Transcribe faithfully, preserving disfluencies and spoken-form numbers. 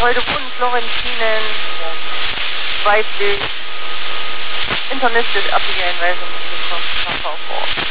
Gebäude wurden Florentinen, weiblich, internistic abgegangen, weil es um die Verkauf vor.